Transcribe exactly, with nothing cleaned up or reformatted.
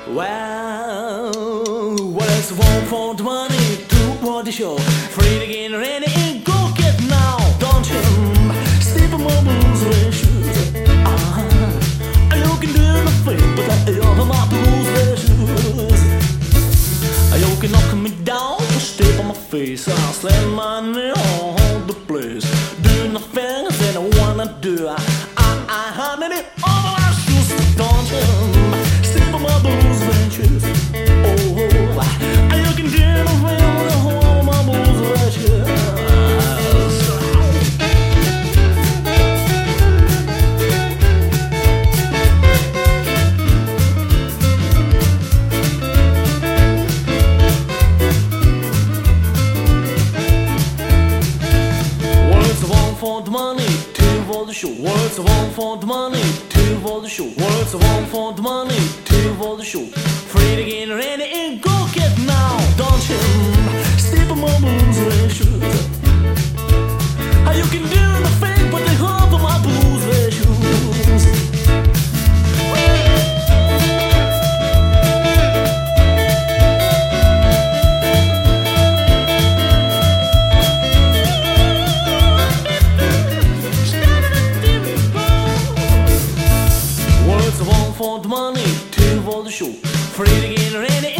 Well, what is one for the money? Two for the show. Free to get ready and go get now. Don't you step on my blues red shoes. Uh-huh. You can do nothing but let you over my blues red shoes. You can knock me down, step on my face. I'll slam money on the place. Do nothing that I wanna do. I, I, I hunted it over my shoes. Don't you step on my blues red shoes. Oh, you can do nothing with all my blues red shoes. For the money, two for the show. Words of one for the money, two for the show. Words of one for the money, two for the show. Free to get ready and go get now. Don't you step on my blues red shoes. You can do the fake, but they hope for my blues red shoes. For the money, two for the show. Free to get ready.